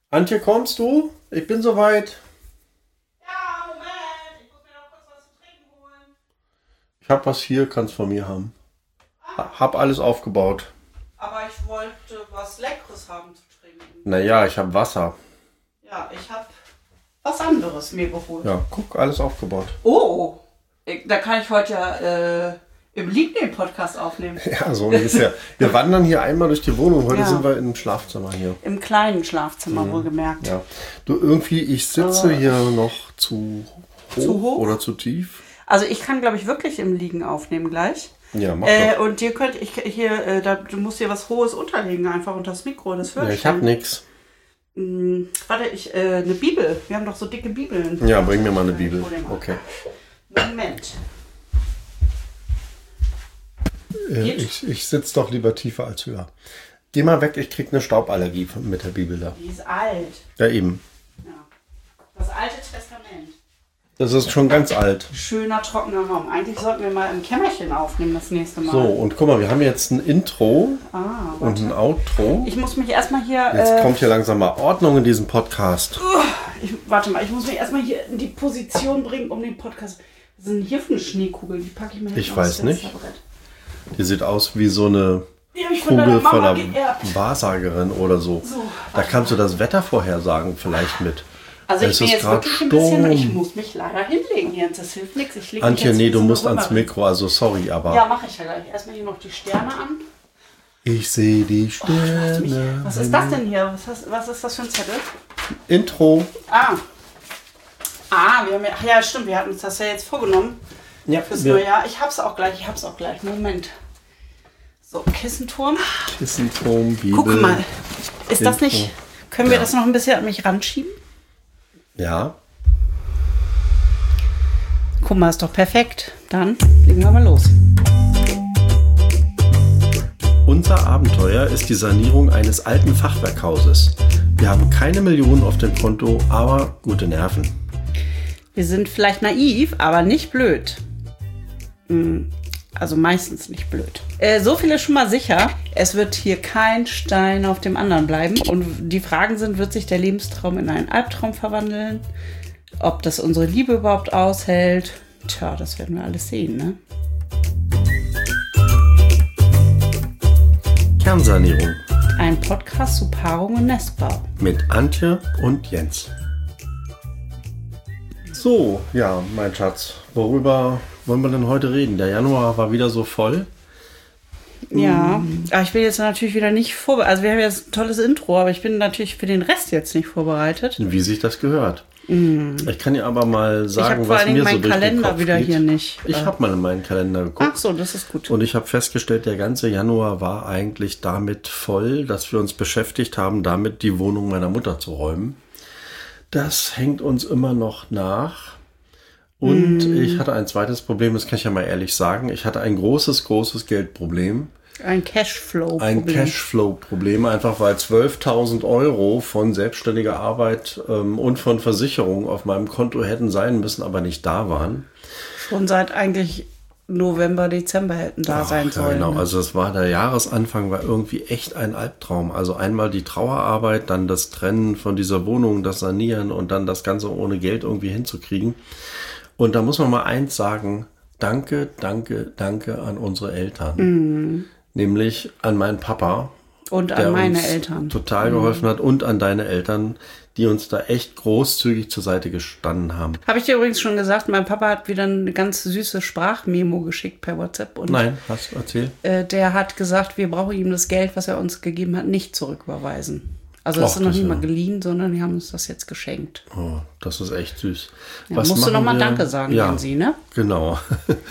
Antje, kommst du? Ich bin soweit. Ja, Moment. Ich muss mir noch kurz was zu trinken holen. Ich hab was hier, kannst von mir haben. Hab alles aufgebaut. Aber ich wollte was Leckeres haben zu trinken. Naja, ich hab Wasser. Ja, ich habe was anderes mir geholt. Ja, guck, alles aufgebaut. Oh, da kann ich heute ja im Lied den Podcast aufnehmen. Ja, so ungefähr. Wir wandern hier einmal durch die Wohnung. Heute Ja. sind wir im Schlafzimmer hier. Im kleinen Schlafzimmer wohlgemerkt. Ja. Du, irgendwie, ich sitze hier noch zu hoch oder zu tief. Also ich kann, glaube ich, wirklich im Liegen aufnehmen gleich. Ja, mach doch. Und ihr könnt, du musst hier was Hohes unterlegen, einfach unter das Mikro. Das hört Ja, ich hab nix. Warte, eine Bibel. Wir haben doch so dicke Bibeln. Ja, bring mir mal eine Bibel. Ich hol dir mal. Okay. Moment. Ich sitze doch lieber tiefer als höher. Geh mal weg, ich krieg eine Stauballergie mit der Bibel da. Die ist alt. Ja, eben. Ja. Das Alte Testament. Das ist schon ganz alt. Schöner, trockener Raum. Eigentlich sollten wir mal im Kämmerchen aufnehmen das nächste Mal. So, und guck mal, wir haben jetzt ein Intro und warte. ein Outro. Ich muss mich erstmal hier... Jetzt kommt hier langsam mal Ordnung in diesem Podcast. Warte mal, ich muss mich erstmal hier in die Position bringen, um den Podcast... Was ist denn hier für eine Schneekugel? Die packe ich mir Ich hinten weiß aufs nicht. Fensterbrett. Die sieht aus wie so eine Die habe ich von deiner Kugel von Mama einer geerbt. Wahrsagerin oder so. So, Da kannst du das Wetter vorhersagen vielleicht mit. Also ich Es bin ist jetzt grad wirklich ein bisschen... Sturm. Ich muss mich leider hinlegen, Jens. Das hilft nichts. Ich leg mich Antje, jetzt nee, wie du so eine musst ans Römerin. Mikro, also sorry, aber... Ja, mache ich ja gleich. Erstmal hier noch die Sterne an. Ich sehe die Sterne. Was ist das denn hier? Was ist das für ein Zettel? Intro. Wir haben ja, stimmt, wir hatten uns das ja jetzt vorgenommen Ja, fürs neue Jahr. Ich hab's auch gleich. Moment. So, Kissenturm. Kissenturm, Bibel. Guck mal. Ist das Intro. nicht... Können wir Ja. das noch ein bisschen an mich ranschieben? Ja. Guck mal, ist doch perfekt. Dann legen wir mal los. Unser Abenteuer ist die Sanierung eines alten Fachwerkhauses. Wir haben keine Millionen auf dem Konto, aber gute Nerven. Wir sind vielleicht naiv, aber nicht blöd. Also meistens nicht blöd. So viel ist schon mal sicher. Es wird hier kein Stein auf dem anderen bleiben. Und die Fragen sind, wird sich der Lebenstraum in einen Albtraum verwandeln? Ob das unsere Liebe überhaupt aushält? Tja, das werden wir alles sehen, ne? Kernsanierung Ein Podcast zu Paarung und Nestbau. mit Antje und Jens. So, ja, mein Schatz, worüber wollen wir denn heute reden? Der Januar war wieder so voll. Ja, aber ich bin jetzt natürlich wieder nicht vorbereitet. Also wir haben jetzt ein tolles Intro, aber ich bin natürlich für den Rest jetzt nicht vorbereitet. Wie sich das gehört. Ich kann dir aber mal Ich habe sagen, vor was allen mir Dingen so meinen durch den Kalender Kopf wieder geht. hier nicht. Ich habe mal in meinen Kalender geguckt. Ach so, das ist gut. Und ich habe festgestellt, der ganze Januar war eigentlich damit voll, dass wir uns beschäftigt haben, damit die Wohnung meiner Mutter zu räumen. Das hängt uns immer noch nach. Und ich hatte ein zweites Problem, das kann ich ja mal ehrlich sagen. Ich hatte ein großes Geldproblem. Ein Cashflow-Problem. Ein Cashflow-Problem, einfach weil 12.000 Euro von selbstständiger Arbeit und von Versicherung auf meinem Konto hätten sein müssen, aber nicht da waren. Schon seit eigentlich November, Dezember hätten da sein Ja, sollen. genau, Ne? also es war der Jahresanfang, war irgendwie echt ein Albtraum. Also einmal die Trauerarbeit, dann das Trennen von dieser Wohnung, das Sanieren und dann das Ganze ohne Geld irgendwie hinzukriegen. Und da muss man mal eins sagen, danke an unsere Eltern. Nämlich an meinen Papa. Und der an meine uns Eltern. total geholfen hat und an deine Eltern, die uns da echt großzügig zur Seite gestanden haben. Habe ich dir übrigens schon gesagt, mein Papa hat wieder eine ganz süße Sprachmemo geschickt per WhatsApp. Und Nein, hast du erzählt? der hat gesagt, wir brauchen ihm das Geld, was er uns gegeben hat, nicht zurücküberweisen. Also das Och, ist noch das nicht ist mal ja- geliehen, sondern die haben uns das jetzt geschenkt. Oh, das ist echt süß. Ja, musst du machen noch mal wir? Danke sagen, ja, Jensi, ne? Genau.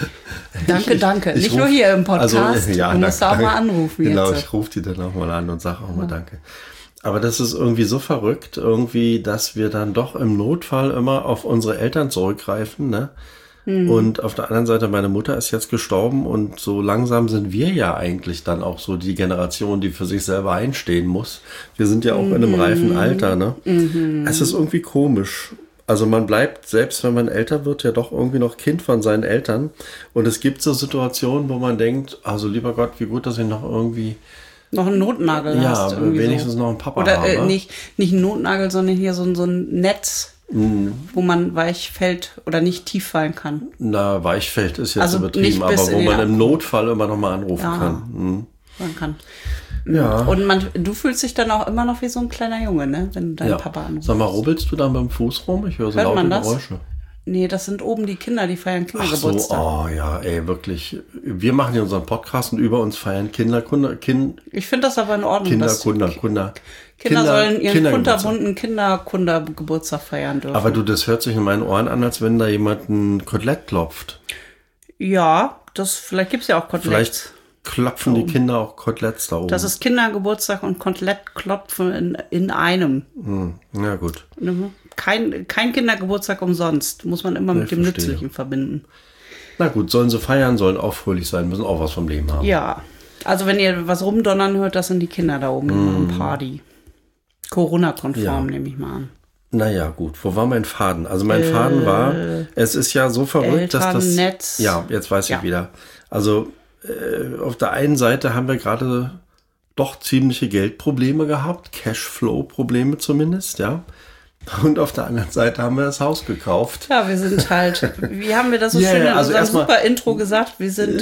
Danke. Ich Nicht ruf- nur hier im Podcast. ja, du musst auch danke. mal anrufen Genau, jetzt. ich rufe die dann auch mal an und sage auch mal Danke. Aber das ist irgendwie so verrückt, irgendwie, dass wir dann doch im Notfall immer auf unsere Eltern zurückgreifen, ne? Und auf der anderen Seite, meine Mutter ist jetzt gestorben und so langsam sind wir ja eigentlich dann auch so die Generation, die für sich selber einstehen muss. Wir sind ja auch in einem reifen Alter, ne? Es ist irgendwie komisch. Also man bleibt, selbst wenn man älter wird, ja doch irgendwie noch Kind von seinen Eltern. Und es gibt so Situationen, wo man denkt, also lieber Gott, wie gut, dass ich noch irgendwie noch einen Notnagel hast. Ja, wenigstens so. Noch einen Papa oder, habe. Nicht einen Notnagel, sondern hier so ein Netz, wo man weich fällt oder nicht tief fallen kann. Na, Weichfeld ist jetzt Also übertrieben, aber wo man im Notfall immer noch mal anrufen kann. Man kann. Ja. Und du fühlst dich dann auch immer noch wie so ein kleiner Junge, ne? Wenn du deinen Papa anrufst. Sag mal, rubbelst du da mit dem Fuß rum? Ich höre so Hört laute man das? Geräusche. Nee, das sind oben die Kinder, die feiern Ach so, Kindergeburtstag. oh ja, ey, wirklich. Wir machen hier unseren Podcast und über uns feiern Kinder. Ich finde das aber in Ordnung. Kinder sollen ihren kunterbunten Kindergeburtstag feiern dürfen. Aber das hört sich in meinen Ohren an, als wenn da jemand ein Kotelett klopft. Ja, vielleicht gibt es ja auch Koteletts. Vielleicht klopfen die Kinder auch Koteletts da oben. Das ist Kindergeburtstag und Kotelettklopfen in einem. Ja, gut. Kein Kindergeburtstag umsonst. Muss man immer mit dem Nützlichen verbinden. Na gut, sollen sie feiern, sollen auch fröhlich sein, müssen auch was vom Leben haben. Ja, also wenn ihr was rumdonnern hört, das sind die Kinder da oben, die machen Party. Corona-konform, nehme ich mal an. Naja, gut. Wo war mein Faden? Also mein Faden war, es ist ja so verrückt, dass das... Netz. Ja, jetzt weiß ich wieder. Also auf der einen Seite haben wir gerade doch ziemliche Geldprobleme gehabt, Cashflow-Probleme zumindest, ja. Und auf der anderen Seite haben wir das Haus gekauft. Ja, wir sind halt, wie haben wir das so schön in unserem super Intro gesagt, wir sind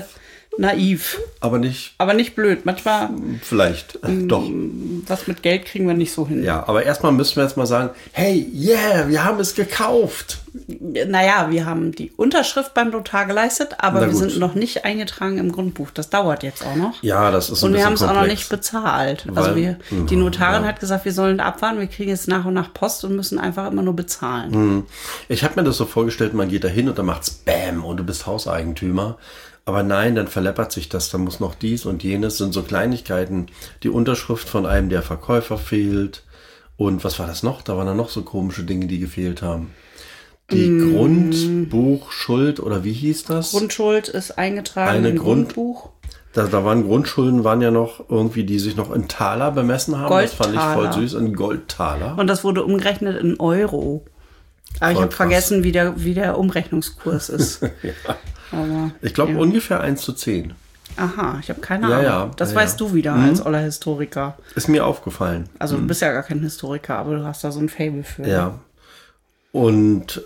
naiv. Aber nicht blöd. Manchmal. Vielleicht, doch. Was mit Geld kriegen wir nicht so hin. Ja, aber erstmal müssen wir jetzt mal sagen, hey, wir haben es gekauft. Naja, wir haben die Unterschrift beim Notar geleistet, aber wir sind noch nicht eingetragen im Grundbuch. Das dauert jetzt auch noch. Ja, das ist ein bisschen komplex. Und wir haben es auch noch nicht bezahlt. Also die Notarin hat gesagt, wir sollen abwarten, wir kriegen jetzt nach und nach Post und müssen einfach immer nur bezahlen. Ich habe mir das so vorgestellt, man geht da hin und dann macht's Bäm und du bist Hauseigentümer. Aber nein, dann verleppert sich das, da muss noch dies und jenes, sind so Kleinigkeiten. Die Unterschrift von einem der Verkäufer fehlt. Und was war das noch? Da waren dann noch so komische Dinge, die gefehlt haben. Die Grundbuchschuld, oder wie hieß das? Grundschuld ist eingetragen im Grundbuch. Da waren Grundschulden, waren ja noch irgendwie, die sich noch in Taler bemessen haben. Das fand ich voll süß, in Goldtaler. Und das wurde umgerechnet in Euro. Aber ich habe vergessen, wie der Umrechnungskurs ist. Ja. Aber, ich glaube ungefähr 1:10. Aha, ich habe keine Ahnung. Ja, das weißt du wieder als oller Historiker. Ist mir aufgefallen. Also du bist ja gar kein Historiker, aber du hast da so ein Faible für. Ja. Und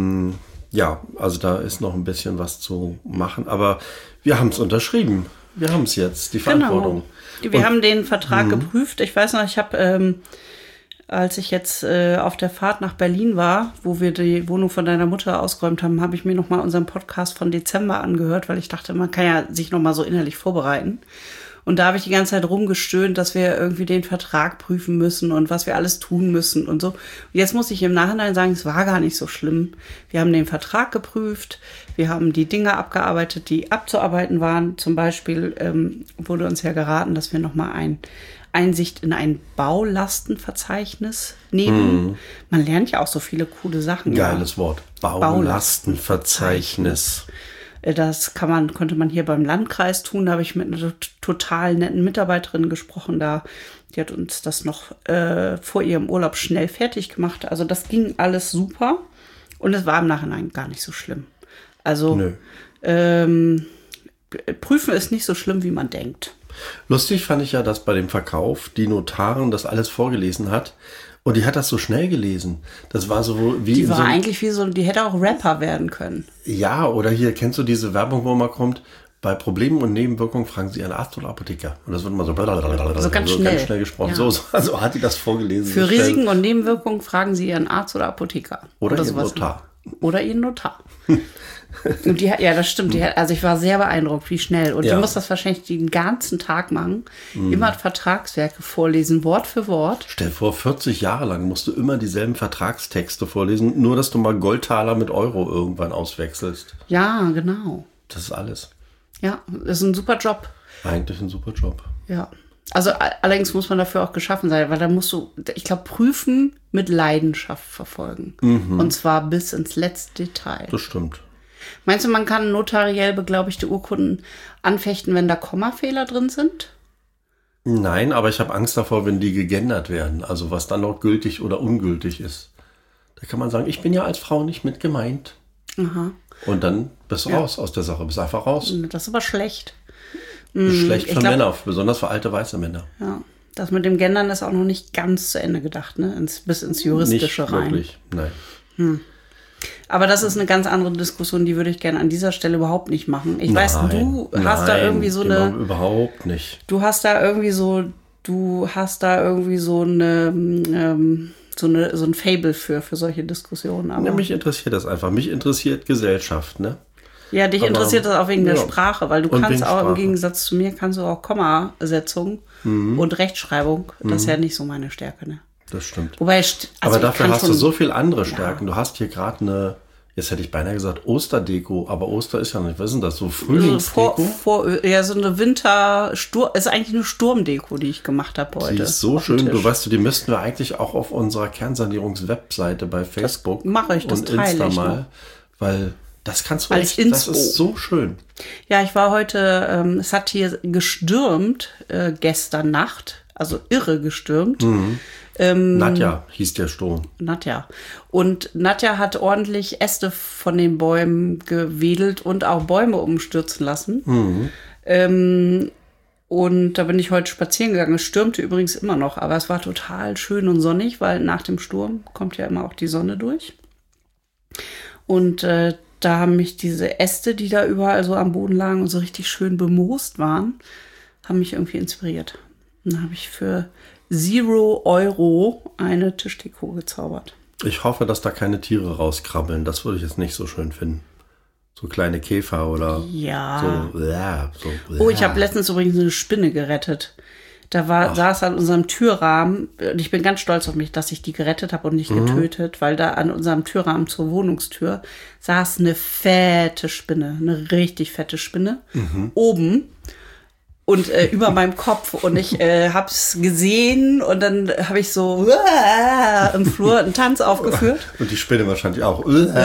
also da ist noch ein bisschen was zu machen. Aber wir haben es unterschrieben. Wir haben es jetzt, die Verantwortung. Genau. Wir haben den Vertrag geprüft. Ich weiß noch, ich habe... als ich jetzt auf der Fahrt nach Berlin war, wo wir die Wohnung von deiner Mutter ausgeräumt haben, habe ich mir nochmal unseren Podcast von Dezember angehört, weil ich dachte, man kann ja sich nochmal so innerlich vorbereiten. Und da habe ich die ganze Zeit rumgestöhnt, dass wir irgendwie den Vertrag prüfen müssen und was wir alles tun müssen und so. Und jetzt muss ich im Nachhinein sagen, es war gar nicht so schlimm. Wir haben den Vertrag geprüft, wir haben die Dinge abgearbeitet, die abzuarbeiten waren. Zum Beispiel wurde uns ja geraten, dass wir nochmal Einsicht in ein Baulastenverzeichnis nehmen. Man lernt ja auch so viele coole Sachen. Geiles Wort. Baulastenverzeichnis. Das konnte man hier beim Landkreis tun. Da habe ich mit einer total netten Mitarbeiterin gesprochen. Die hat uns das noch vor ihrem Urlaub schnell fertig gemacht. Also das ging alles super. Und es war im Nachhinein gar nicht so schlimm. Also prüfen ist nicht so schlimm, wie man denkt. Lustig fand ich ja, dass bei dem Verkauf die Notarin das alles vorgelesen hat und die hat das so schnell gelesen. Das war so wie... Die war eigentlich wie so, die hätte auch Rapper werden können. Ja, oder hier, kennst du diese Werbung, wo man kommt, bei Problemen und Nebenwirkungen fragen Sie einen Arzt oder Apotheker. Und das wird immer so ganz schnell gesprochen. Ja. So hat die das vorgelesen. Für Risiken und Nebenwirkungen fragen Sie Ihren Arzt oder Apotheker. Oder Ihren Notar. Oder Ihren Notar. Und das stimmt. Also ich war sehr beeindruckt, wie schnell. Und die muss das wahrscheinlich den ganzen Tag machen. Immer Vertragswerke vorlesen, Wort für Wort. Stell dir vor, 40 Jahre lang musst du immer dieselben Vertragstexte vorlesen, nur dass du mal Goldtaler mit Euro irgendwann auswechselst. Ja, genau. Das ist alles. Ja, das ist ein super Job. Eigentlich ein super Job. Ja. Also allerdings muss man dafür auch geschaffen sein, weil da musst du, ich glaube, Prüfen mit Leidenschaft verfolgen. Und zwar bis ins letzte Detail. Das stimmt. Meinst du, man kann notariell beglaubigte Urkunden anfechten, wenn da Kommafehler drin sind? Nein, aber ich habe Angst davor, wenn die gegendert werden. Also was dann noch gültig oder ungültig ist. Da kann man sagen, ich bin ja als Frau nicht mit gemeint. Aha. Und dann bist du raus aus der Sache, bist einfach raus. Das ist aber schlecht. Schlecht für Männer, besonders für alte weiße Männer. Ja, das mit dem Gendern ist auch noch nicht ganz zu Ende gedacht, ne? Bis ins Juristische nicht rein. Wirklich, nein. Aber das ist eine ganz andere Diskussion, die würde ich gerne an dieser Stelle überhaupt nicht machen. Ich weiß, du hast da irgendwie so eine... Überhaupt nicht. Du hast da irgendwie so ein Faible für solche Diskussionen. Aber Ja, mich interessiert das einfach. Mich interessiert Gesellschaft, ne? ja, dich interessiert das auch wegen der Sprache, weil du Und kannst wegen auch im Sprache. Gegensatz zu mir, kannst du auch Kommasetzung und Rechtschreibung. Das ist ja nicht so meine Stärke, ne? Das stimmt. Wobei, Aber dafür hast du schon, so viel andere Stärken. Du hast hier gerade eine, jetzt hätte ich beinahe gesagt Osterdeko, aber Oster ist ja nicht, was ist denn das, so Frühlingsdeko? so eine ist eigentlich eine Sturmdeko, die ich gemacht habe heute. Die ist so schön, du weißt, die müssten wir eigentlich auch auf unserer Kernsanierungs-Webseite bei Facebook mache ich, das und teile Insta ich mal, noch. weil das kannst du Als echt, das ist so schön. Ja, ich war heute, es hat hier gestürmt gestern Nacht, also irre gestürmt. Nadja hieß der Sturm. Nadja. Und Nadja hat ordentlich Äste von den Bäumen gewedelt und auch Bäume umstürzen lassen. Und da bin ich heute spazieren gegangen. Es stürmte übrigens immer noch, aber es war total schön und sonnig, weil nach dem Sturm kommt ja immer auch die Sonne durch. Und da haben mich diese Äste, die da überall so am Boden lagen und so richtig schön bemoost waren, haben mich irgendwie inspiriert. Und dann habe ich für 0 Euro eine Tischdeko gezaubert. Ich hoffe, dass da keine Tiere rauskrabbeln. Das würde ich jetzt nicht so schön finden. So kleine Käfer oder Ja. so. Oh, ich habe letztens übrigens eine Spinne gerettet. Da saß an unserem Türrahmen, und ich bin ganz stolz auf mich, dass ich die gerettet habe und nicht getötet, weil da an unserem Türrahmen zur Wohnungstür saß eine fette Spinne, eine richtig fette Spinne, oben und über meinem Kopf. Und ich hab's gesehen und dann habe ich so im Flur einen Tanz aufgeführt. Und die Spinne wahrscheinlich auch.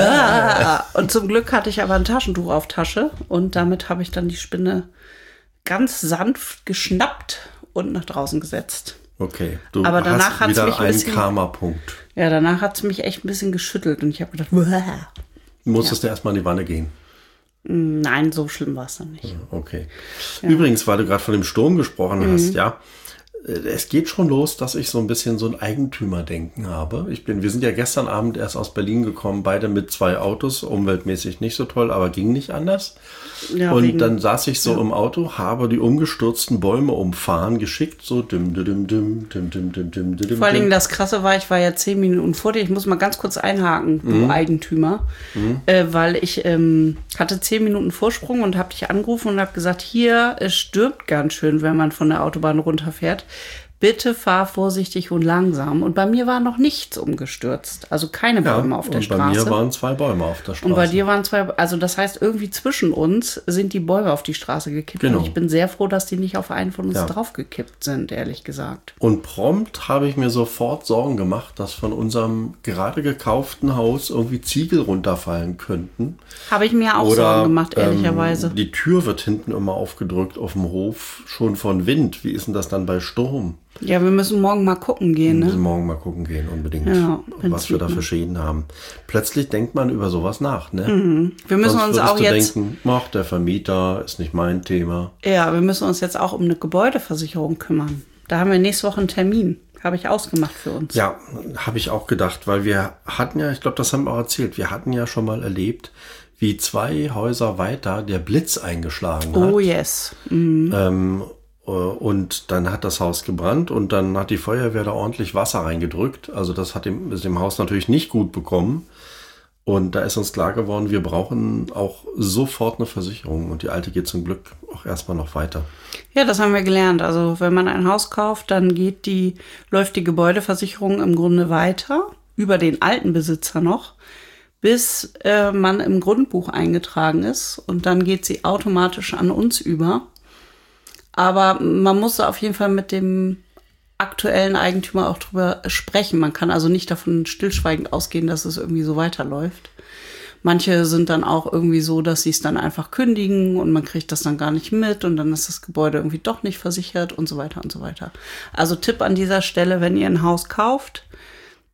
Und zum Glück hatte ich aber ein Taschentuch auf Tasche und damit habe ich dann die Spinne ganz sanft geschnappt und nach draußen gesetzt. Okay, du Aber danach hast hat's wieder mich ein einen bisschen- Karma-Punkt. Ja, danach hat es mich echt ein bisschen geschüttelt und ich habe gedacht, Musstest du erstmal in die Wanne gehen. nein, so schlimm war es dann nicht. Okay. Übrigens, weil du gerade von dem Sturm gesprochen hast, ja, es geht schon los, dass ich so ein bisschen so ein Eigentümerdenken habe. Wir sind ja gestern Abend erst aus Berlin gekommen, beide mit 2 Autos, umweltmäßig nicht so toll, aber ging nicht anders. Ja, Und dann saß ich so im Auto, habe die umgestürzten Bäume umfahren, geschickt, so dim, dim, dim, dim, dim, dim, dim, dim, dim. Vor allen Dingen das Krasse war, ich war ja 10 Minuten vor dir. Ich muss mal ganz kurz einhaken, du Eigentümer. Weil ich hatte 10 Minuten Vorsprung und habe dich angerufen und habe gesagt, hier, es stürmt ganz schön, wenn man von der Autobahn runterfährt. Bitte fahr vorsichtig und langsam. Und bei mir war noch nichts umgestürzt. Also keine Bäume auf der Straße. Bei mir waren 2 Bäume auf der Straße. Und bei dir waren 2, also das heißt, irgendwie zwischen uns sind die Bäume auf die Straße gekippt. Genau. Und ich bin sehr froh, dass die nicht auf einen von uns Ja. draufgekippt sind, ehrlich gesagt. Und prompt habe ich mir sofort Sorgen gemacht, dass von unserem gerade gekauften Haus irgendwie Ziegel runterfallen könnten. Habe ich mir auch Sorgen gemacht, ehrlicherweise. Die Tür wird hinten immer aufgedrückt auf dem Hof, schon von Wind. Wie ist denn das dann bei Sturm? Ja, wir müssen morgen mal gucken gehen, Wir ne? müssen morgen mal gucken gehen, unbedingt, Ja, was wir da für Schäden haben. Plötzlich denkt man über sowas nach, ne? Wir müssen Sonst uns würdest auch du jetzt, denken, ach, der Vermieter ist nicht mein Thema. ja, wir müssen uns jetzt auch um eine Gebäudeversicherung kümmern. Da haben wir nächste Woche einen Termin. Habe ich ausgemacht für uns. Ja, habe ich auch gedacht, weil wir hatten ja, ich glaube, das haben wir auch erzählt, wir hatten ja schon mal erlebt, wie 2 Häuser weiter der Blitz eingeschlagen hat. Oh yes. Und dann hat das Haus gebrannt und dann hat die Feuerwehr da ordentlich Wasser reingedrückt. Also das ist dem Haus natürlich nicht gut bekommen. Und da ist uns klar geworden, wir brauchen auch sofort eine Versicherung. Und die alte geht zum Glück auch erstmal noch weiter. Ja, das haben wir gelernt. Also wenn man ein Haus kauft, dann läuft die Gebäudeversicherung im Grunde weiter, über den alten Besitzer noch, bis man im Grundbuch eingetragen ist. Und dann geht sie automatisch an uns über. Aber man muss da auf jeden Fall mit dem aktuellen Eigentümer auch drüber sprechen. Man kann also nicht davon stillschweigend ausgehen, dass es irgendwie so weiterläuft. Manche sind dann auch irgendwie so, dass sie es dann einfach kündigen und man kriegt das dann gar nicht mit und dann ist das Gebäude irgendwie doch nicht versichert und so weiter und so weiter. Also Tipp an dieser Stelle, wenn ihr ein Haus kauft,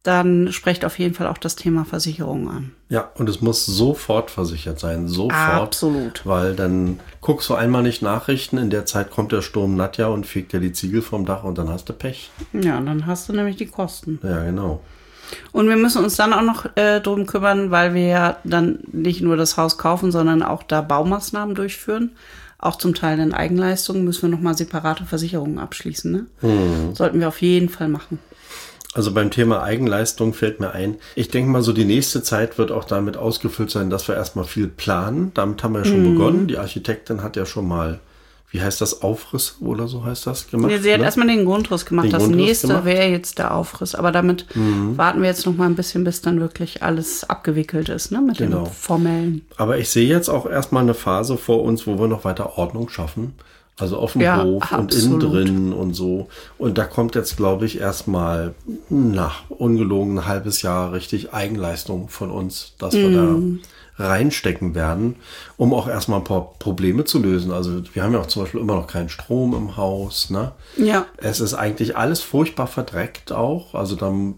dann sprecht auf jeden Fall auch das Thema Versicherung an. Ja, und es muss sofort versichert sein. Sofort. Absolut. Weil dann guckst du einmal nicht Nachrichten, in der Zeit kommt der Sturm Nadja und fegt dir die Ziegel vom Dach und dann hast du Pech. Ja, dann hast du nämlich die Kosten. Ja, genau. Und wir müssen uns dann auch noch drum kümmern, weil wir ja dann nicht nur das Haus kaufen, sondern auch da Baumaßnahmen durchführen. Auch zum Teil in Eigenleistungen müssen wir nochmal separate Versicherungen abschließen. Ne? Sollten wir auf jeden Fall machen. Also beim Thema Eigenleistung fällt mir ein, ich denke mal so, die nächste Zeit wird auch damit ausgefüllt sein, dass wir erstmal viel planen. Damit haben wir ja schon begonnen. Die Architektin hat ja schon mal, wie heißt das, Aufriss oder so heißt das gemacht? Ja, sie hat erstmal den Grundriss gemacht. Das nächste wäre jetzt der Aufriss. Aber damit warten wir jetzt noch mal ein bisschen, bis dann wirklich alles abgewickelt ist, ne? Mit dem Formellen. Aber ich sehe jetzt auch erstmal eine Phase vor uns, wo wir noch weiter Ordnung schaffen. Also auf dem Hof und innen drin und so. Und da kommt jetzt, glaube ich, erstmal nach ungelogen ein halbes Jahr richtig Eigenleistung von uns, dass wir da reinstecken werden, um auch erstmal ein paar Probleme zu lösen. Also wir haben ja auch zum Beispiel immer noch keinen Strom im Haus. Ne? Ja. Es ist eigentlich alles furchtbar verdreckt auch. Also dann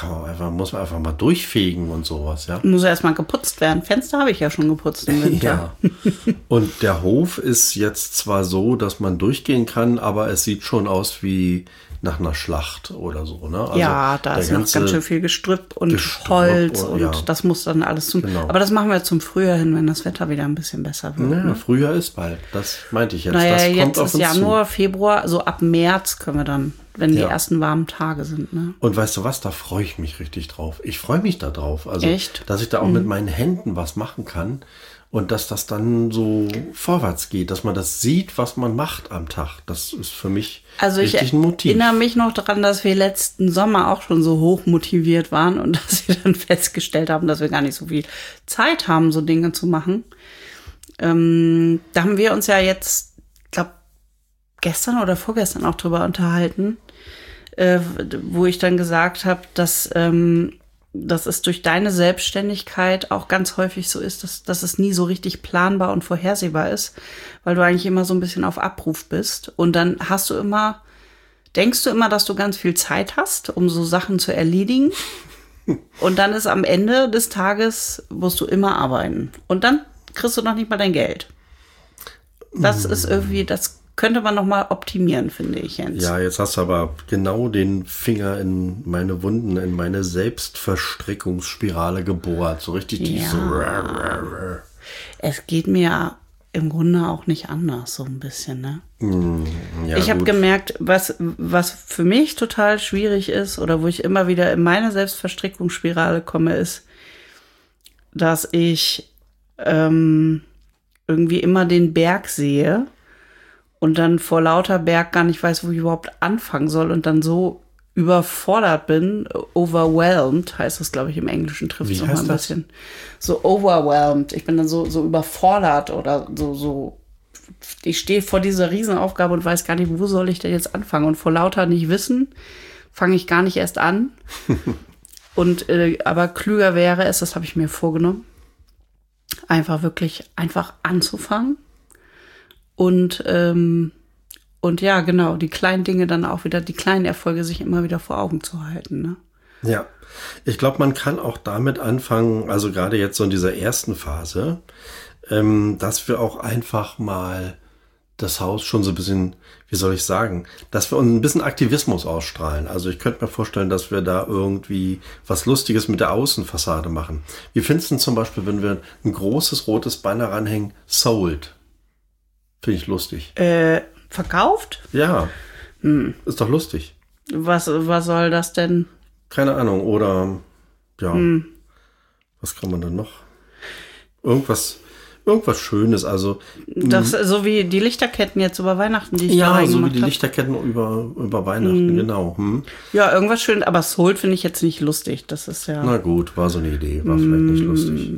muss man einfach mal durchfegen und sowas, ja. Muss erstmal geputzt werden. Fenster habe ich ja schon geputzt im Winter. Ja. Und der Hof ist jetzt zwar so, dass man durchgehen kann, aber es sieht schon aus wie nach einer Schlacht oder so, ne? Also ja, da ist noch ganz schön viel Gestrüpp und Holz und das muss dann alles zum. Genau. Aber das machen wir zum Frühjahr hin, wenn das Wetter wieder ein bisschen besser wird. Ja, Frühjahr ist bald. Das meinte ich jetzt. Naja, das kommt jetzt auf ist uns Januar, zu. Februar, so ab März können wir dann, wenn die ersten warmen Tage sind. Ne? Und weißt du was, da freue ich mich richtig drauf. Ich freue mich da drauf. Also, echt? Dass ich da auch mit meinen Händen was machen kann. Und dass das dann so vorwärts geht, dass man das sieht, was man macht am Tag. Das ist für mich richtig ein Motiv. Ich erinnere mich noch daran, dass wir letzten Sommer auch schon so hoch motiviert waren und dass wir dann festgestellt haben, dass wir gar nicht so viel Zeit haben, so Dinge zu machen. Da haben wir uns ja jetzt, ich glaube, gestern oder vorgestern auch drüber unterhalten, wo ich dann gesagt habe, dass es durch deine Selbstständigkeit auch ganz häufig so ist, dass es nie so richtig planbar und vorhersehbar ist, weil du eigentlich immer so ein bisschen auf Abruf bist. Und dann denkst du immer, dass du ganz viel Zeit hast, um so Sachen zu erledigen. Und dann ist am Ende des Tages, musst du immer arbeiten. Und dann kriegst du noch nicht mal dein Geld. Das ist irgendwie, das könnte man noch mal optimieren, finde ich, Jens. Ja, jetzt hast du aber genau den Finger in meine Wunden, in meine Selbstverstrickungsspirale gebohrt. So richtig tief. So. Es geht mir im Grunde auch nicht anders, so ein bisschen, ne? Ja, ich habe gemerkt, was für mich total schwierig ist oder wo ich immer wieder in meine Selbstverstrickungsspirale komme, ist, dass ich irgendwie immer den Berg sehe und dann vor lauter Berg gar nicht weiß, wo ich überhaupt anfangen soll und dann so überfordert bin. Overwhelmed heißt das, glaube ich, im Englischen trifft es noch mal ein bisschen. So overwhelmed. Ich bin dann so überfordert oder so. Ich stehe vor dieser Riesenaufgabe und weiß gar nicht, wo soll ich denn jetzt anfangen. Und vor lauter nicht wissen, fange ich gar nicht erst an. Und aber klüger wäre es, das habe ich mir vorgenommen, einfach anzufangen. Und ja, genau, die kleinen Dinge dann auch wieder, die kleinen Erfolge sich immer wieder vor Augen zu halten. Ne? Ja, ich glaube, man kann auch damit anfangen, also gerade jetzt so in dieser ersten Phase, dass wir auch einfach mal das Haus schon so ein bisschen, wie soll ich sagen, dass wir uns ein bisschen Aktivismus ausstrahlen. Also ich könnte mir vorstellen, dass wir da irgendwie was Lustiges mit der Außenfassade machen. Wie findest du zum Beispiel, wenn wir ein großes rotes Banner ranhängen, sold? Finde ich lustig. Verkauft? Ja, ist doch lustig. Was soll das denn? Keine Ahnung, oder ja, was kann man denn noch? Irgendwas Schönes, also. Das so wie die Lichterketten jetzt über Weihnachten, die ich da reingemacht habe. Ja, so wie die hab. Lichterketten über Weihnachten, genau. Ja, irgendwas Schönes, aber sold finde ich jetzt nicht lustig. Das ist ja. Na gut, war so eine Idee, war vielleicht nicht lustig.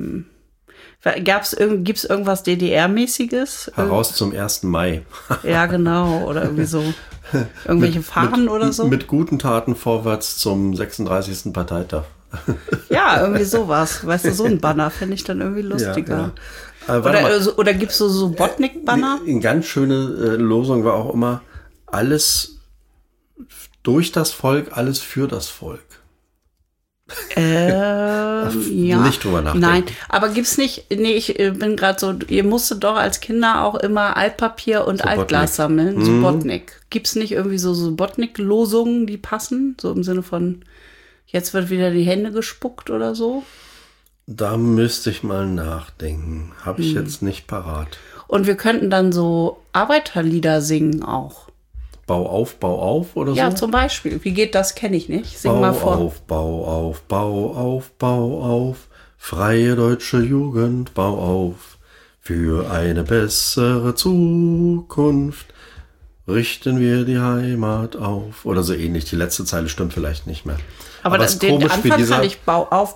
Gibt's irgendwas DDR-mäßiges? Heraus zum 1. Mai. Ja, genau. Oder irgendwie so. Irgendwelche Fahnen oder so? Mit guten Taten vorwärts zum 36. Parteitag. Ja, irgendwie sowas. Weißt du, so ein Banner fände ich dann irgendwie lustiger. Ja. Oder gibt's so Botnik-Banner? Eine ganz schöne Losung war auch immer, alles durch das Volk, alles für das Volk. Ja. Nicht drüber nachdenken. Nein, aber gibt's nicht, nee, ich bin gerade so, ihr musstet doch als Kinder auch immer Altpapier und Subotnik. Altglas sammeln, Subotnik. Gibt's nicht irgendwie so Subotnik-Losungen, die passen? So im Sinne von, jetzt wird wieder die Hände gespuckt oder so? Da müsste ich mal nachdenken. Habe ich jetzt nicht parat. Und wir könnten dann so Arbeiterlieder singen auch. Bau auf oder so? Ja, zum Beispiel. Wie geht das? Kenne ich nicht. Sing mal vor. Bau auf. Freie deutsche Jugend, bau auf. Für eine bessere Zukunft richten wir die Heimat auf. Oder so ähnlich. Die letzte Zeile stimmt vielleicht nicht mehr. Aber es ist den komisch, wie Anfang fand ich Bau auf.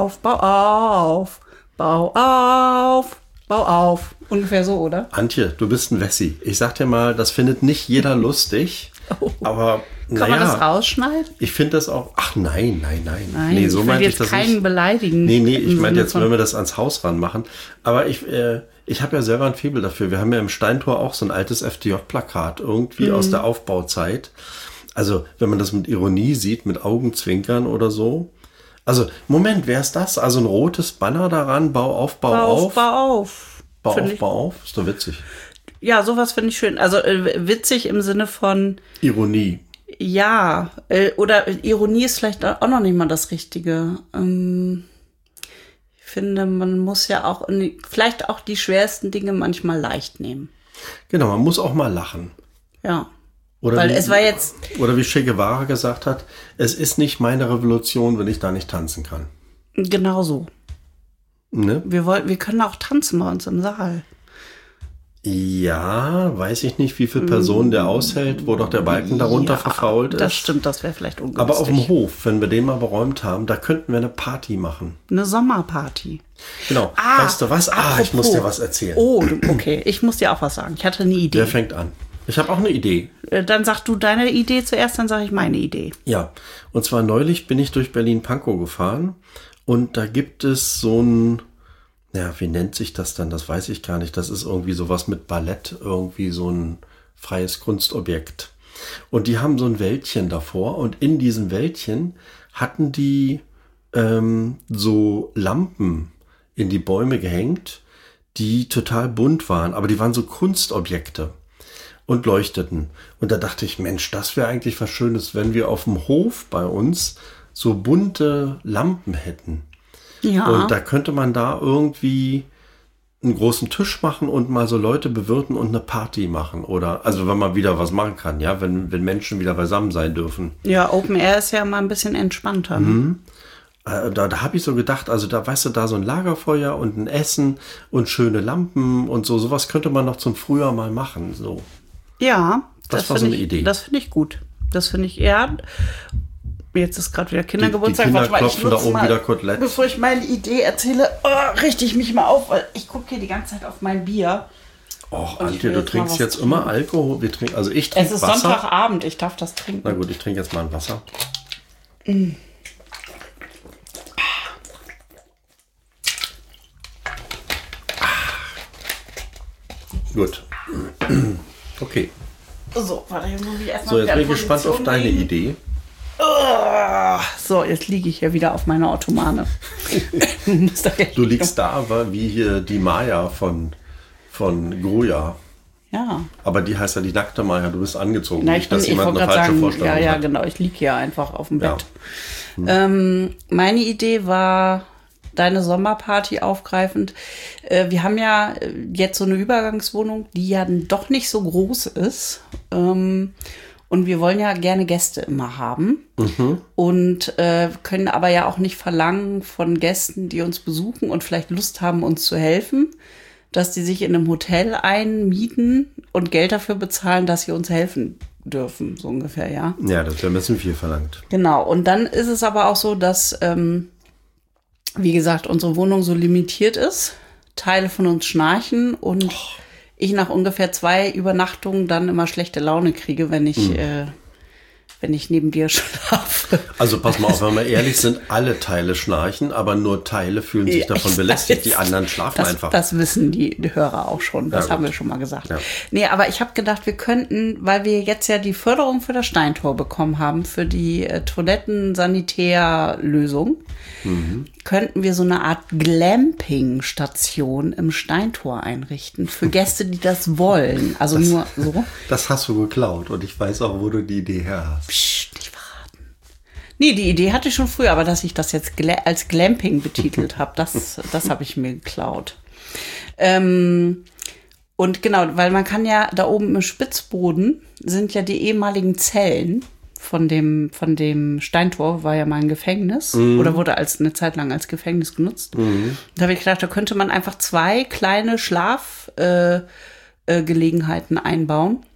Ungefähr so, oder? Antje, du bist ein Wessi. Ich sag dir mal, das findet nicht jeder lustig. Aber Kann man das rausschneiden? Ich finde das auch. Ach nein. Nein, Nee, so ich will meinte ich jetzt das keinen nicht. beleidigen. Nee, ich meine jetzt, wenn wir das ans Haus ranmachen. Aber ich habe ja selber ein Faible dafür. Wir haben ja im Steintor auch so ein altes FDJ-Plakat, irgendwie aus der Aufbauzeit. Also, wenn man das mit Ironie sieht, mit Augenzwinkern oder so. Also, Moment, wer ist das? Also ein rotes Banner daran, Bau auf. Bau auf. Bau auf, ist doch witzig. Ja, sowas finde ich schön. Also witzig im Sinne von Ironie. ja, oder Ironie ist vielleicht auch noch nicht mal das Richtige. Ich finde, man muss ja auch vielleicht auch die schwersten Dinge manchmal leicht nehmen. Genau, man muss auch mal lachen. Ja. Oder Weil wie, es war jetzt. Oder wie Che Guevara gesagt hat, es ist nicht meine Revolution, wenn ich da nicht tanzen kann. Genau so. Ne? Wir können auch tanzen bei uns im Saal. Ja, weiß ich nicht, wie viele Personen der aushält, wo doch der Balken darunter verfault ist. Das stimmt, das wäre vielleicht ungünstig. Aber auf dem Hof, wenn wir den mal beräumt haben, da könnten wir eine Party machen. Eine Sommerparty. Genau. Weißt du was? Ich muss dir was erzählen. Oh, okay. Ich muss dir auch was sagen. Ich hatte eine Idee. Wer fängt an? Ich habe auch eine Idee. Dann sag du deine Idee zuerst, dann sage ich meine Idee. Ja, und zwar neulich bin ich durch Berlin-Pankow gefahren und da gibt es so ein, ja, wie nennt sich das dann? Das weiß ich gar nicht. Das ist irgendwie sowas mit Ballett, irgendwie so ein freies Kunstobjekt. Und die haben so ein Wäldchen davor und in diesem Wäldchen hatten die so Lampen in die Bäume gehängt, die total bunt waren, aber die waren so Kunstobjekte und leuchteten. Und da dachte ich, Mensch, das wäre eigentlich was Schönes, wenn wir auf dem Hof bei uns so bunte Lampen hätten. Ja. Und da könnte man da irgendwie einen großen Tisch machen und mal so Leute bewirten und eine Party machen. Oder, also wenn man wieder was machen kann, ja, wenn Menschen wieder beisammen sein dürfen. Ja, Open Air ist ja mal ein bisschen entspannter. Da habe ich so gedacht, also da, weißt du, da so ein Lagerfeuer und ein Essen und schöne Lampen und so, sowas könnte man noch zum Frühjahr mal machen, so. Ja, Das war so eine Idee. Das finde ich gut. Das finde ich, ja. Jetzt ist gerade wieder Kindergeburtstag. Die Kinder Warte mal, klopfen da nutze oben mal, wieder Kotelett. Bevor ich meine Idee erzähle, richte ich mich mal auf, weil ich gucke hier die ganze Zeit auf mein Bier. Och, Und ich Antje, will du jetzt mal trinkst was jetzt trinken. immer Alkohol. Also ich trinke Es ist Wasser. Sonntagabend, ich darf das trinken. Na gut, ich trinke jetzt mal ein Wasser. Gut. Okay. So, warte, jetzt muss ich erstmal So, jetzt wieder bin in ich gespannt auf Position deine gehen. Idee. So, jetzt liege ich hier wieder auf meiner Ottomane. Muss da jetzt- Du liegst da, aber wie hier die Maya von Gruja. Ja. Aber die heißt ja die nackte Maya. Du bist angezogen. Na, Nicht, dass ich jemand wollte eine gerade falsche sagen, Vorstellung ja, hat. genau, ich liege hier einfach auf dem Ja. Bett. Meine Idee war, deine Sommerparty aufgreifend. Wir haben ja jetzt so eine Übergangswohnung, die ja doch nicht so groß ist. Und wir wollen ja gerne Gäste immer haben. Und können aber ja auch nicht verlangen von Gästen, die uns besuchen und vielleicht Lust haben, uns zu helfen, dass die sich in einem Hotel einmieten und Geld dafür bezahlen, dass sie uns helfen dürfen, so ungefähr, ja. Ja, das wäre ein bisschen viel verlangt. Genau, und dann ist es aber auch so, dass, wie gesagt, unsere Wohnung so limitiert ist. Teile von uns schnarchen und ich nach ungefähr 2 Übernachtungen dann immer schlechte Laune kriege, wenn wenn ich neben dir schlafe. Also pass mal auf, wenn wir ehrlich sind, alle Teile schnarchen, aber nur Teile fühlen sich davon belästigt. Die anderen schlafen einfach. Das wissen die Hörer auch schon. Das haben wir schon mal gesagt. Ja. Nee, aber ich habe gedacht, wir könnten, weil wir jetzt ja die Förderung für das Steintor bekommen haben, für die Toilettensanitärlösung, könnten wir so eine Art Glamping-Station im Steintor einrichten für Gäste, die das wollen. Also nur so. Das hast du geklaut und ich weiß auch, wo du die Idee her hast. Psst, nicht verraten. Nee, die Idee hatte ich schon früher, aber dass ich das jetzt als Glamping betitelt habe, das habe ich mir geklaut. Und genau, weil man kann ja da oben im Spitzboden sind ja die ehemaligen Zellen von dem Steintor, war ja mal ein Gefängnis oder wurde eine Zeit lang als Gefängnis genutzt. Da habe ich gedacht, da könnte man einfach 2 kleine Schlafgelegenheiten einbauen.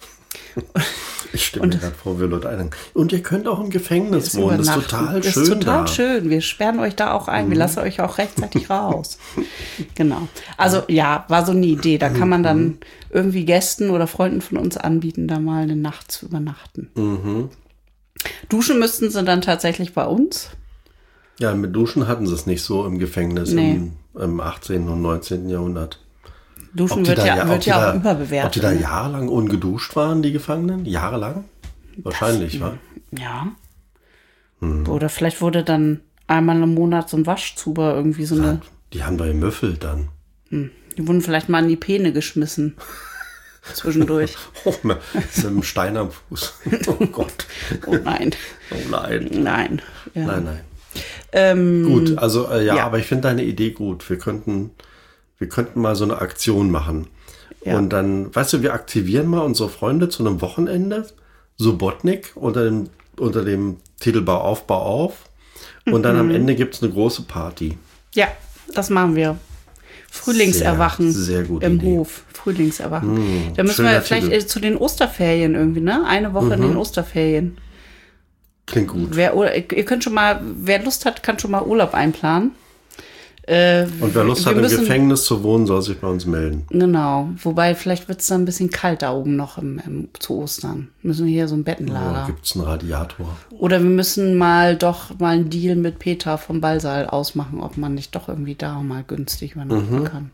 Ich stelle mir gerade vor, wir Leute ein. Und ihr könnt auch im Gefängnis wohnen. Das ist total schön. Das ist total schön. Wir sperren euch da auch ein. Wir lassen euch auch rechtzeitig raus. Genau. Also ja, war so eine Idee. Da kann man dann irgendwie Gästen oder Freunden von uns anbieten, da mal eine Nacht zu übernachten. Duschen müssten sie dann tatsächlich bei uns. Ja, mit Duschen hatten sie es nicht so im Gefängnis im 18. und 19. Jahrhundert. Duschen wird ja auch überbewertet. Ob die da jahrelang ungeduscht waren, die Gefangenen? Jahrelang? Wahrscheinlich, wa? Ja. Oder vielleicht wurde dann einmal im Monat so ein Waschzuber irgendwie so eine... Die haben da gemüffelt dann. Die wurden vielleicht mal in die Peene geschmissen. Zwischendurch. Mit einem Stein am Fuß. Oh Gott. Oh nein. Oh nein. Nein. Ja. Nein. Gut, also aber ich finde deine Idee gut. Wir könnten mal so eine Aktion machen. Ja. Und dann, weißt du, wir aktivieren mal unsere Freunde zu einem Wochenende. Subotnik unter dem Titel Bau auf. Und dann am Ende gibt es eine große Party. Ja, das machen wir. Frühlingserwachen sehr gut im Idee. Hof. Frühlingserwachen. Da müssen wir vielleicht zu den Osterferien irgendwie, ne? Eine Woche in den Osterferien. Klingt gut. Ihr könnt schon mal, wer Lust hat, kann schon mal Urlaub einplanen. Und wer Lust hat, im Gefängnis zu wohnen, soll sich bei uns melden. Genau. Wobei, vielleicht wird es dann ein bisschen kalt da oben noch zu Ostern. Müssen wir hier so ein Bettenlager. Da gibt es einen Radiator. Oder wir müssen mal einen Deal mit Peter vom Ballsaal ausmachen, ob man nicht doch irgendwie da mal günstig übernachten kann.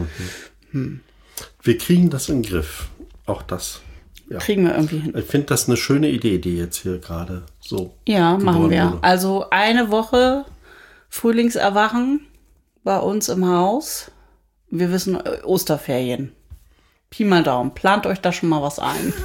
Wir kriegen das in den Griff. Auch das. Ja. Kriegen wir irgendwie hin. Ich finde das eine schöne Idee, die jetzt hier gerade so. Ja, machen wir. Wurde. Also eine Woche Frühlingserwachen bei uns im Haus. Wir wissen Osterferien. Pi mal Daumen. Plant euch da schon mal was ein.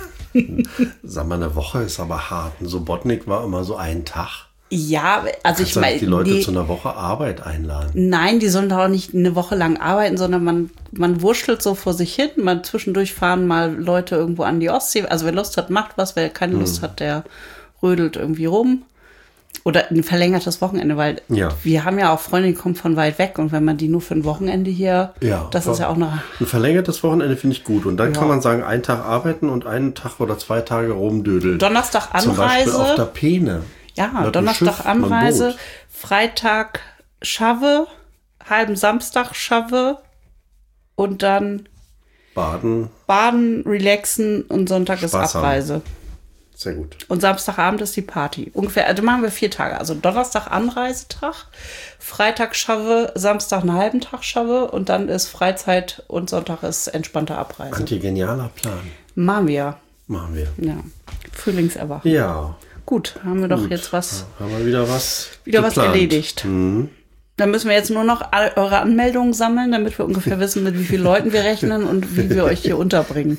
Sag mal, eine Woche ist aber hart. Ein Subotnik war immer so ein Tag. Ja, also ich meine, die Leute zu einer Woche Arbeit einladen. Nein, die sollen doch auch nicht eine Woche lang arbeiten, sondern man wurschtelt so vor sich hin. Man zwischendurch fahren mal Leute irgendwo an die Ostsee. Also wer Lust hat, macht was. Wer keine Lust hat, der rödelt irgendwie rum. Oder ein verlängertes Wochenende, weil wir haben ja auch Freunde, die kommen von weit weg. Und wenn man die nur für ein Wochenende hier, das ist ja auch noch... Ein verlängertes Wochenende finde ich gut. Und dann kann man sagen, einen Tag arbeiten und einen Tag oder 2 Tage rumdödeln. Donnerstag Anreise. Zum Beispiel auf der Peene. Ja, Donnerstag Anreise, Freitag Schave, halben Samstag Schave und dann Baden, relaxen und Sonntag ist Abreise. Sehr gut. Und Samstagabend ist die Party. Ungefähr, also machen wir 4 Tage. Also Donnerstag Anreisetag, Freitag Schave, Samstag einen halben Tag Schave und dann ist Freizeit und Sonntag ist entspannte Abreise. Anti-genialer Plan. Machen wir. Ja. Frühlingserwachen. Ja. Gut, haben wir doch jetzt was. Haben wir wieder was erledigt. Dann müssen wir jetzt nur noch eure Anmeldungen sammeln, damit wir ungefähr wissen, mit wie vielen Leuten wir rechnen und wie wir euch hier unterbringen.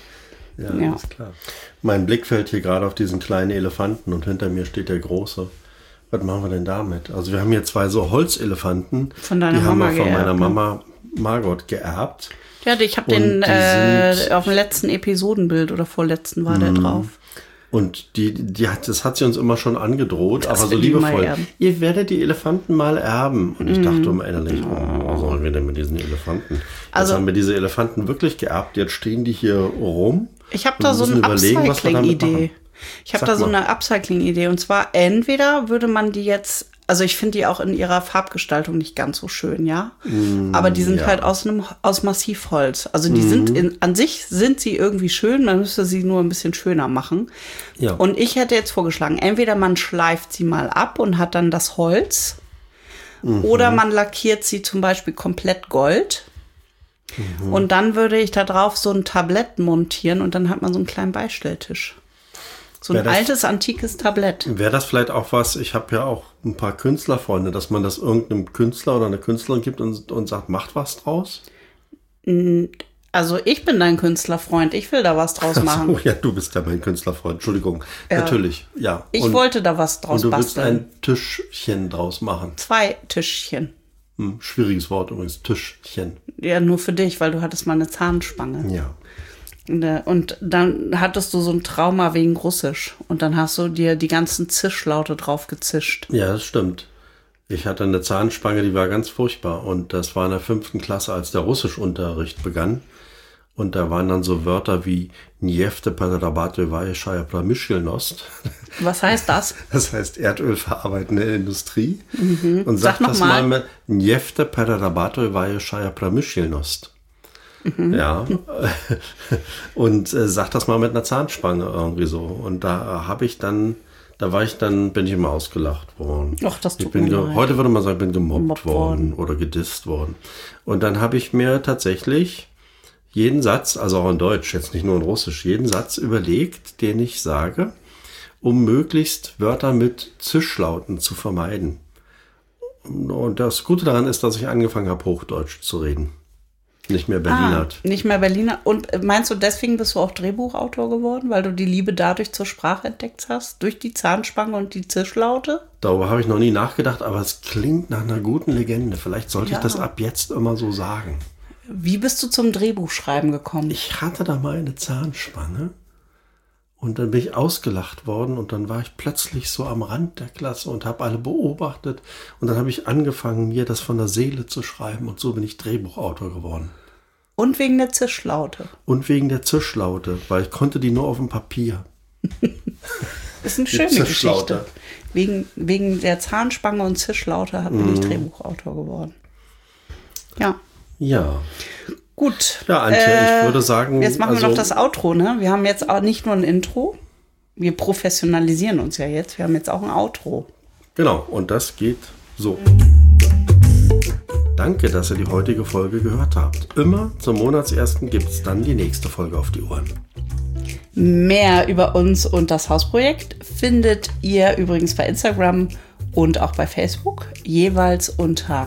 Ja, ist klar. Mein Blick fällt hier gerade auf diesen kleinen Elefanten und hinter mir steht der große. Was machen wir denn damit? Also wir haben hier 2 so Holzelefanten. Von deiner Mama geerbt. Die haben wir von meiner Mama Margot geerbt. Ja, ich habe den auf dem letzten Episodenbild oder vorletzten war der drauf. Und das hat sie uns immer schon angedroht, aber so liebevoll. Ihr werdet die Elefanten mal erben. Und ich dachte immer innerlich, was sollen wir denn mit diesen Elefanten? Also haben wir diese Elefanten wirklich geerbt. Jetzt stehen die hier rum. Ich habe da so eine Upcycling-Idee. Und zwar entweder würde man die jetzt also ich finde die auch in ihrer Farbgestaltung nicht ganz so schön, ja. Aber die sind halt aus Massivholz. Also die sind an sich sind sie irgendwie schön, man müsste sie nur ein bisschen schöner machen. Ja. Und ich hätte jetzt vorgeschlagen, entweder man schleift sie mal ab und hat dann das Holz, oder man lackiert sie zum Beispiel komplett gold. Und dann würde ich da drauf so ein Tablett montieren und dann hat man so einen kleinen Beistelltisch. So ein altes, antikes Tablett. Wäre das vielleicht auch was, ich habe ja auch ein paar Künstlerfreunde, dass man das irgendeinem Künstler oder einer Künstlerin gibt und sagt, macht was draus? Also ich bin dein Künstlerfreund, ich will da was draus machen. Oh ja, du bist ja mein Künstlerfreund, Entschuldigung. Ja. Natürlich, ja. Ich wollte da was draus basteln. Und du willst ein Tischchen draus machen. 2 Tischchen. Schwieriges Wort übrigens, Tischchen. Ja, nur für dich, weil du hattest mal eine Zahnspange. Ja. Und dann hattest du so ein Trauma wegen Russisch. Und dann hast du dir die ganzen Zischlaute drauf gezischt. Ja, das stimmt. Ich hatte eine Zahnspange, die war ganz furchtbar. Und das war in der 5. Klasse, als der Russischunterricht begann. Und da waren dann so Wörter wie Njefte Padarabatovaje Shaya Plamishilnost. Was heißt das? Das heißt erdölverarbeitende Industrie. Und sag das mal mit Njefte Padarabatovaje Shaya Plamishilnost. Ja. Und sag das mal mit einer Zahnspange irgendwie so. Und bin ich immer ausgelacht worden. Ach, das tut mir leid. Heute würde man sagen, ich bin gemobbt worden oder gedisst worden. Und dann habe ich mir tatsächlich jeden Satz, also auch in Deutsch, jetzt nicht nur in Russisch, jeden Satz überlegt, den ich sage, um möglichst Wörter mit Zischlauten zu vermeiden. Und das Gute daran ist, dass ich angefangen habe, Hochdeutsch zu reden. Nicht mehr Berlinert. Nicht mehr Berliner. Und meinst du, deswegen bist du auch Drehbuchautor geworden, weil du die Liebe dadurch zur Sprache entdeckt hast? Durch die Zahnspange und die Zischlaute? Darüber habe ich noch nie nachgedacht, aber es klingt nach einer guten Legende. Vielleicht sollte ich das ab jetzt immer so sagen. Wie bist du zum Drehbuchschreiben gekommen? Ich hatte da mal eine Zahnspange und dann bin ich ausgelacht worden und dann war ich plötzlich so am Rand der Klasse und habe alle beobachtet und dann habe ich angefangen, mir das von der Seele zu schreiben und so bin ich Drehbuchautor geworden. Und wegen der Zischlaute? Und wegen der Zischlaute, weil ich konnte die nur auf dem Papier. Das ist eine schöne Geschichte. Wegen der Zahnspange und Zischlaute bin ich Drehbuchautor geworden. Ja. Ja. Gut. Ja, Antje, ich würde sagen... Jetzt machen wir noch das Outro, ne? Wir haben jetzt auch nicht nur ein Intro. Wir professionalisieren uns ja jetzt. Wir haben jetzt auch ein Outro. Genau, und das geht so. Danke, dass ihr die heutige Folge gehört habt. Immer zum Monatsersten gibt es dann die nächste Folge auf die Ohren. Mehr über uns und das Hausprojekt findet ihr übrigens bei Instagram und auch bei Facebook, jeweils unter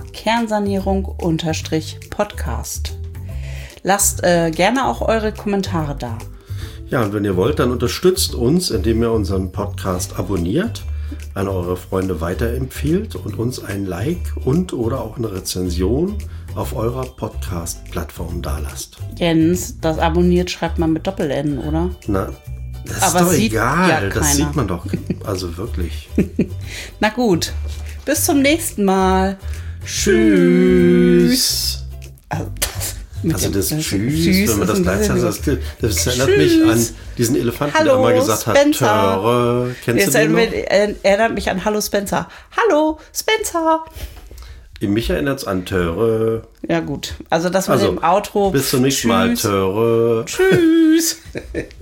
Kernsanierung_Podcast. Lasst gerne auch eure Kommentare da. Ja, und wenn ihr wollt, dann unterstützt uns, indem ihr unseren Podcast abonniert, an eure Freunde weiterempfiehlt und uns ein Like und/oder auch eine Rezension auf eurer Podcast-Plattform dalasst. Jens, das abonniert schreibt man mit Doppel-N, oder? Na, das ist doch egal. Das sieht man doch. Also wirklich. Na gut. Bis zum nächsten Mal. Tschüss. Also das Tschüss, wenn man das gleichzeitig sagt, das erinnert mich an diesen Elefanten, der immer gesagt hat, Töre. Kennst du den noch? Erinnert mich an Hallo Spencer. Hallo Spencer. Mich erinnert es an Töre. Ja gut, also das mit dem Outro. Bis zum nächsten Mal, Töre. Tschüss.